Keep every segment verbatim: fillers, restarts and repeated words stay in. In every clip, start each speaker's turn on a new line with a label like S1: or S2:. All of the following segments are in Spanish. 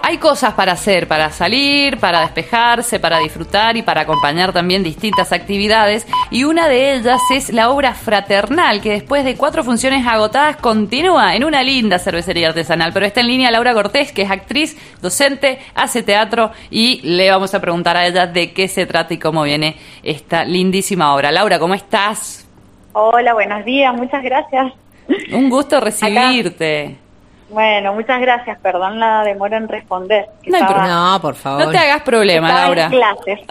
S1: hay cosas para hacer, para salir, para despejarse, para disfrutar y para acompañar también distintas actividades. Y una de ellas es la obra Fraternal, que después de cuatro funciones agotadas continúa en una linda cervecería artesanal. Pero está en línea Laura Cortés, que es actriz, docente, hace teatro, y le vamos a preguntar a ella de qué se trata y cómo viene esta lindísima obra. Laura, ¿cómo estás?
S2: Hola, buenos días, muchas gracias.
S1: Un gusto recibirte.
S2: Acá. Bueno, muchas gracias, perdón la demora en responder.
S1: No,
S2: estaba,
S1: no, por favor. No te hagas problema, Laura.
S2: En clases.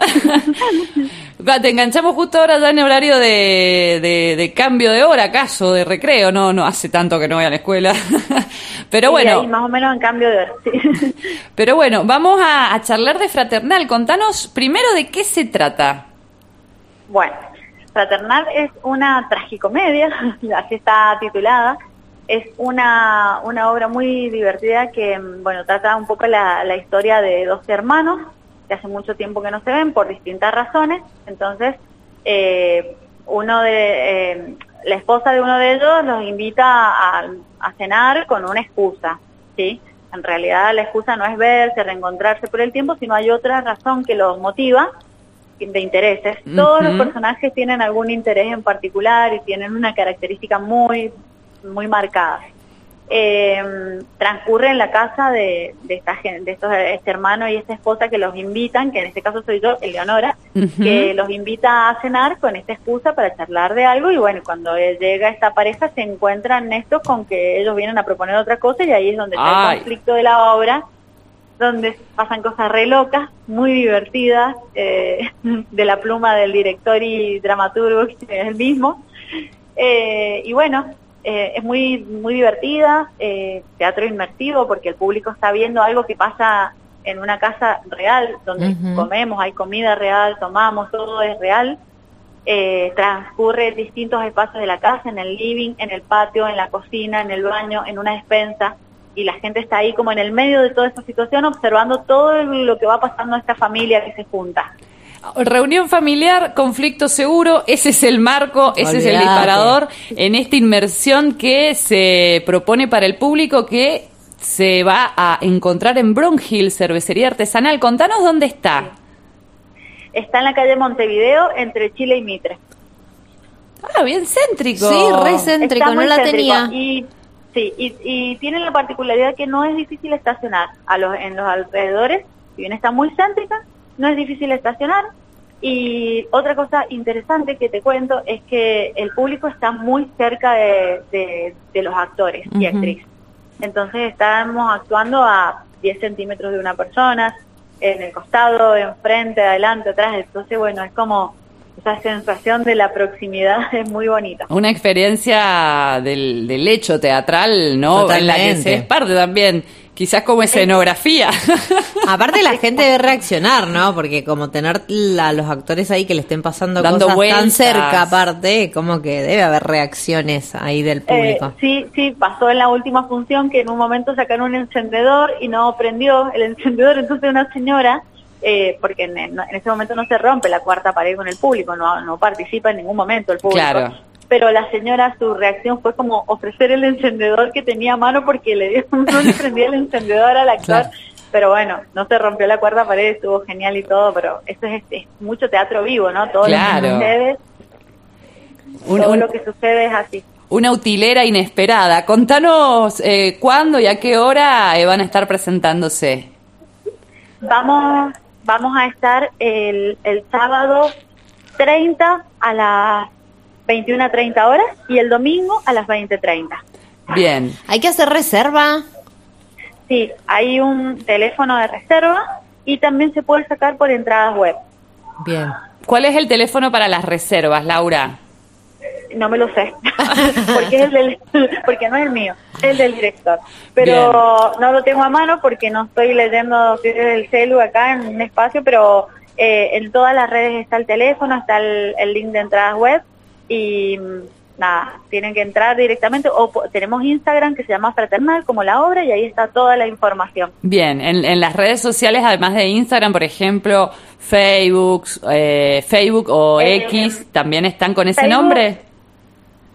S1: Te enganchamos justo ahora ya en horario de, de, de cambio de hora, acaso, de recreo. No, no hace tanto que no voy a la escuela. Pero
S2: sí,
S1: bueno.
S2: Ahí más o menos en cambio de hora, sí.
S1: Pero bueno, vamos a, a charlar de Fraternal. Contanos primero de qué se trata.
S2: Bueno, Fraternal es una tragicomedia, así está titulada. Es una, una obra muy divertida que, bueno, trata un poco la, la historia de dos hermanos que hace mucho tiempo que no se ven por distintas razones. Entonces, eh, uno de eh, la esposa de uno de ellos los invita a, a cenar con una excusa, ¿sí? En realidad la excusa no es verse, reencontrarse por el tiempo, sino hay otra razón que los motiva, de intereses. Uh-huh. Todos los personajes tienen algún interés en particular y tienen una característica muy muy marcadas. Eh, transcurre en la casa de, de, esta, de estos, este hermano y esta esposa que los invitan, que en este caso soy yo, Eleonora, uh-huh. que los invita a cenar con esta excusa para charlar de algo, y bueno, cuando llega esta pareja se encuentran estos con que ellos vienen a proponer otra cosa, y ahí es donde está Ay. el conflicto de la obra, donde pasan cosas re locas, muy divertidas, eh, de la pluma del director y dramaturgo, que es el mismo, eh, y bueno, Eh, es muy muy divertida, eh, teatro inmersivo, porque el público está viendo algo que pasa en una casa real, donde uh-huh. comemos, hay comida real, tomamos, todo es real. Eh, transcurre en distintos espacios de la casa, en el living, en el patio, en la cocina, en el baño, en una despensa, y la gente está ahí como en el medio de toda esta situación, observando todo lo que va pasando a esta familia que se junta.
S1: Reunión familiar, conflicto seguro, ese es el marco, ese Olvidate. es el disparador en esta inmersión que se propone para el público, que se va a encontrar en Brownhill, cervecería artesanal. Contanos dónde está.
S2: Está en la calle Montevideo, entre Chile y Mitre.
S1: Ah, bien céntrico.
S3: Sí, re céntrico, no la céntrico. tenía.
S2: Y, sí, y, y tiene la particularidad que no es difícil estacionar a los, en los alrededores, si bien está muy céntrica, no es difícil estacionar. Y otra cosa interesante que te cuento es que el público está muy cerca de, de, de los actores uh-huh. y actrices. Entonces estamos actuando a diez centímetros de una persona, en el costado, enfrente, adelante, atrás. Entonces, bueno, es como esa sensación de la proximidad, es muy bonita.
S1: Una experiencia del, del hecho teatral, ¿no? Totalmente. En la que se es parte también. Quizás como escenografía.
S3: Aparte la gente debe reaccionar, ¿no? Porque como tener a los actores ahí que le estén pasando
S1: Dando
S3: cosas
S1: vueltas.
S3: tan cerca, aparte, como que debe haber reacciones ahí del público.
S2: Eh, sí, sí, pasó en la última función que en un momento sacaron un encendedor y no prendió el encendedor, entonces una señora, eh, porque en, en ese momento no se rompe la cuarta pared con el público, no, no participa en ningún momento el público.
S1: Claro.
S2: Pero la señora, su reacción fue como ofrecer el encendedor que tenía a mano porque le dio, no le prendía el encendedor al actor. Claro. Pero bueno, no se rompió la cuarta pared, estuvo genial y todo, pero eso es, es mucho teatro vivo, ¿no? Todo
S1: claro.
S2: lo que sucede,
S1: un,
S2: todo
S1: un,
S2: lo que sucede es así.
S1: Una utilera inesperada. Contanos eh, cuándo y a qué hora eh, van a estar presentándose.
S2: Vamos, vamos a estar el, el sábado treinta a las veintiuna a treinta horas y el domingo a las veinte treinta.
S1: Bien.
S3: ¿Hay que hacer reserva?
S2: Sí, hay un teléfono de reserva y también se puede sacar por entradas web.
S1: Bien. ¿Cuál es el teléfono para las reservas, Laura?
S2: No me lo sé, porque es el del, porque no es el mío, es el del director. Pero Bien. No lo tengo a mano porque no estoy leyendo el celu acá en un espacio, pero eh, en todas las redes está el teléfono, está el, el link de entradas web. Y nada, tienen que entrar directamente, o tenemos Instagram que se llama Fraternal, como la obra, y ahí está toda la información.
S1: Bien, en, en las redes sociales, además de Instagram, por ejemplo, Facebook, eh, Facebook o eh, X, ¿también están con ese
S2: Facebook,
S1: nombre?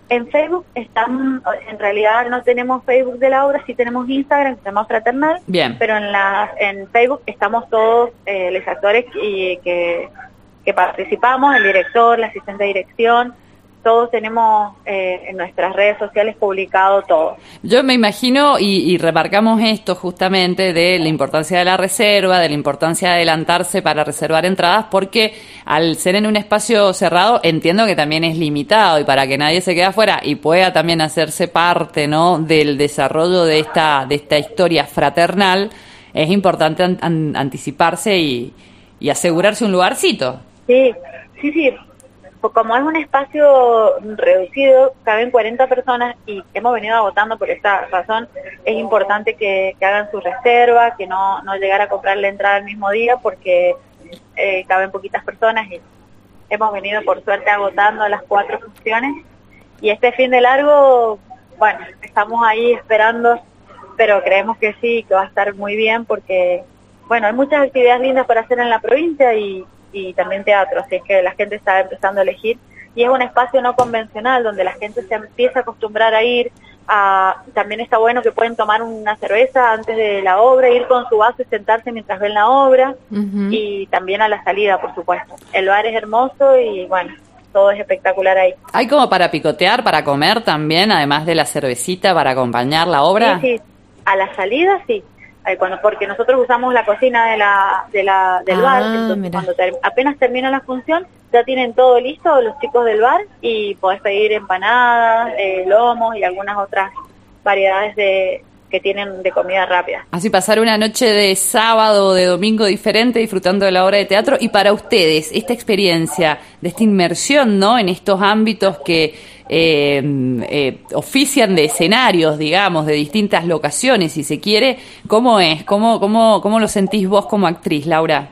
S2: En Facebook están, en realidad no tenemos Facebook de la obra, sí tenemos Instagram, que se llama Fraternal.
S1: Bien.
S2: Pero en la, en Facebook estamos todos eh, los actores y que, que participamos, el director, la asistente de dirección. Todos tenemos eh, en nuestras redes sociales publicado todo.
S1: Yo me imagino, y, y remarcamos esto justamente, de la importancia de la reserva, de la importancia de adelantarse para reservar entradas, porque al ser en un espacio cerrado, entiendo que también es limitado, y para que nadie se quede afuera y pueda también hacerse parte, ¿no?, del desarrollo de esta, de esta historia fraternal, es importante an- an- anticiparse y, y asegurarse un lugarcito.
S2: Sí, sí, sí. Como es un espacio reducido, caben cuarenta personas y hemos venido agotando por esta razón, es importante que, que hagan su reserva, que no, no llegar a comprar la entrada el mismo día porque eh, caben poquitas personas y hemos venido por suerte agotando las cuatro funciones. Y este fin de largo, bueno, estamos ahí esperando, pero creemos que sí, que va a estar muy bien porque, bueno, hay muchas actividades lindas para hacer en la provincia y y también teatro, así es que la gente está empezando a elegir, y es un espacio no convencional donde la gente se empieza a acostumbrar a ir, a, también está bueno que pueden tomar una cerveza antes de la obra, ir con su vaso y sentarse mientras ven la obra, uh-huh. Y también a la salida, por supuesto. El bar es hermoso y bueno, todo es espectacular ahí.
S1: ¿Hay como para picotear, para comer también, además de la cervecita, para acompañar la obra?
S2: Sí, sí, a la salida sí. Cuando, porque nosotros usamos la cocina de la, de la del ah, bar, entonces mira. Cuando ter, apenas termina la función, ya tienen todo listo los chicos del bar y podés pedir empanadas, eh, lomos y algunas otras variedades de que tienen de comida rápida.
S1: Así pasar una noche de sábado o de domingo diferente disfrutando de la obra de teatro. Y para ustedes, esta experiencia de esta inmersión, ¿no?, en estos ámbitos que eh, eh, ofician de escenarios, digamos, de distintas locaciones, si se quiere, ¿cómo es? ¿Cómo, cómo, cómo lo sentís vos como actriz, Laura?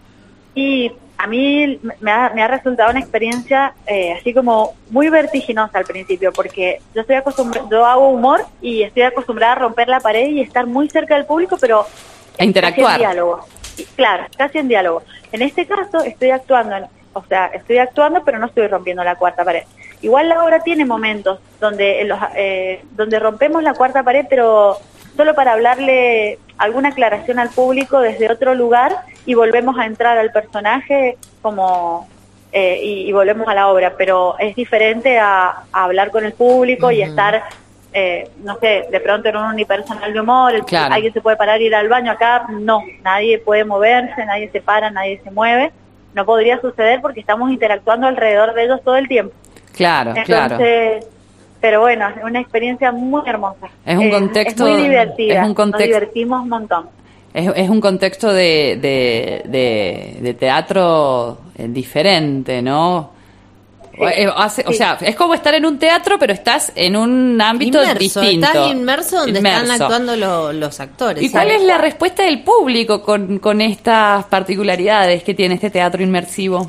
S2: Y a mí me ha, me ha resultado una experiencia eh, así como muy vertiginosa al principio, porque yo estoy acostumbrada, yo hago humor y estoy acostumbrada a romper la pared y estar muy cerca del público, pero
S1: a interactuar.
S2: Casi en diálogo. Y, claro, casi en diálogo. En este caso estoy actuando, en, o sea, estoy actuando, pero no estoy rompiendo la cuarta pared. Igual la obra tiene momentos donde los, eh, donde rompemos la cuarta pared, pero solo para hablarle alguna aclaración al público desde otro lugar y volvemos a entrar al personaje como eh, y, y volvemos a la obra, pero es diferente a, a hablar con el público uh-huh. y estar, eh, no sé, de pronto en un unipersonal de humor, el, claro. alguien se puede parar y ir al baño, acá no, nadie puede moverse, nadie se para, nadie se mueve, no podría suceder porque estamos interactuando alrededor de ellos todo el tiempo.
S1: Claro,
S2: Entonces,
S1: claro.
S2: Pero bueno, es una experiencia muy hermosa.
S1: Es un contexto,
S2: es muy divertida,
S1: es un contexto,
S2: nos divertimos un montón.
S1: Es, es un contexto de, de, de, de teatro diferente, ¿no? Sí, o, hace, sí. o sea, es como estar en un teatro, pero estás en un ámbito
S3: inmerso,
S1: distinto.
S3: Estás inmerso donde
S1: inmerso.
S3: están actuando lo, los actores.
S1: ¿Y cuál es la respuesta del público con, con estas particularidades que tiene este teatro inmersivo?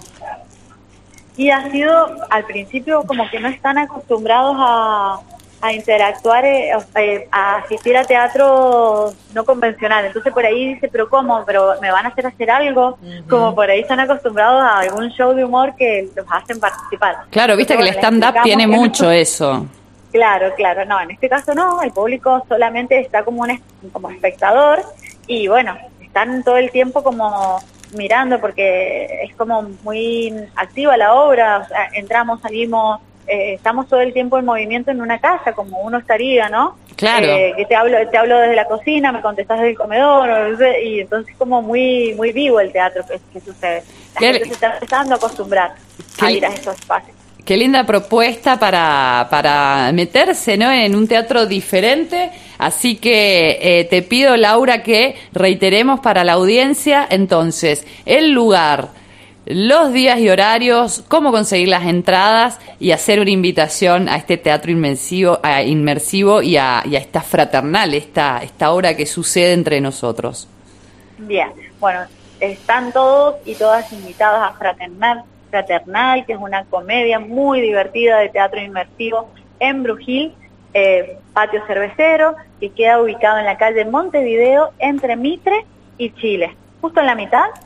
S2: Y ha sido, al principio, como que no están acostumbrados a, a interactuar, eh, a asistir a teatro no convencional. Entonces por ahí dice, pero ¿cómo? ¿Pero me van a hacer hacer algo? Uh-huh. Como por ahí están acostumbrados a algún show de humor que los hacen participar.
S1: Claro, viste Entonces, que bueno, el stand-up tiene mucho no, eso.
S2: Claro, claro. No, en este caso no, el público solamente está como un como espectador y bueno, están todo el tiempo como mirando porque es como muy activa la obra, o sea, entramos, salimos, eh, estamos todo el tiempo en movimiento en una casa, como uno estaría, ¿no?
S1: Claro.
S2: Eh, que te hablo, te hablo desde la cocina, me contestás desde el comedor, y entonces como muy muy vivo el teatro que, que sucede. La
S1: ¿Qué?
S2: gente se está empezando a acostumbrar
S1: ¿Qué?
S2: a ir a esos espacios.
S1: Qué linda propuesta para, para meterse, ¿no?, en un teatro diferente. Así que eh, te pido, Laura, que reiteremos para la audiencia, entonces, el lugar, los días y horarios, cómo conseguir las entradas y hacer una invitación a este teatro inmersivo, a, inmersivo y, a, y a esta fraternal, esta, esta obra que sucede entre nosotros.
S2: Bien, bueno, están todos y todas invitados a Fraternal. Fraternal, que es una comedia muy divertida de teatro inmersivo en Brujil, eh, patio cervecero, que queda ubicado en la calle Montevideo, entre Mitre y Chile. Justo en la mitad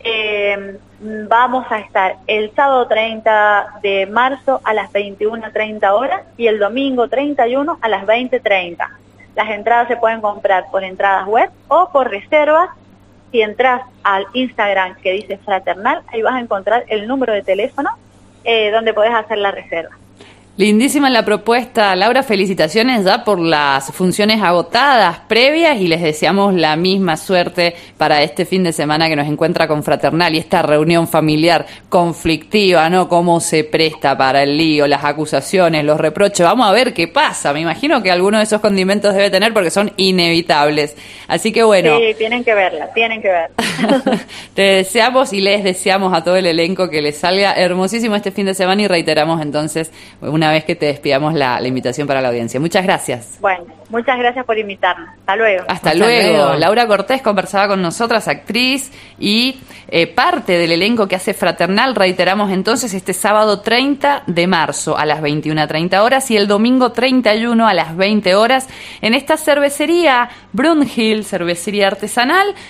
S2: Eh, vamos a estar el sábado treinta de marzo a las veintiuna treinta horas y el domingo treinta y uno a las veinte treinta. Las entradas se pueden comprar por entradas web o por reservas. Si entras al Instagram que dice Fraternal, ahí vas a encontrar el número de teléfono eh, donde podés hacer la reserva.
S1: Lindísima la propuesta, Laura, felicitaciones ya por las funciones agotadas previas y les deseamos la misma suerte para este fin de semana que nos encuentra con Fraternal y esta reunión familiar conflictiva, ¿no? Cómo se presta para el lío, las acusaciones, los reproches. Vamos a ver qué pasa. Me imagino que alguno de esos condimentos debe tener porque son inevitables. Así que bueno.
S2: Sí, tienen que verla, tienen que verla.
S1: Te deseamos y les deseamos a todo el elenco que les salga hermosísimo este fin de semana y reiteramos entonces una vez que te despidamos la, la invitación para la audiencia. Muchas gracias.
S2: Bueno, muchas gracias por invitarnos. Hasta luego.
S1: Hasta,
S3: Hasta
S1: luego.
S3: luego.
S1: Laura Cortés conversaba con nosotras, actriz y eh, parte del elenco que hace Fraternal. Reiteramos entonces este sábado treinta de marzo a las veintiuna treinta horas y el domingo treinta y uno a las veinte horas en esta cervecería Brunhild, cervecería artesanal,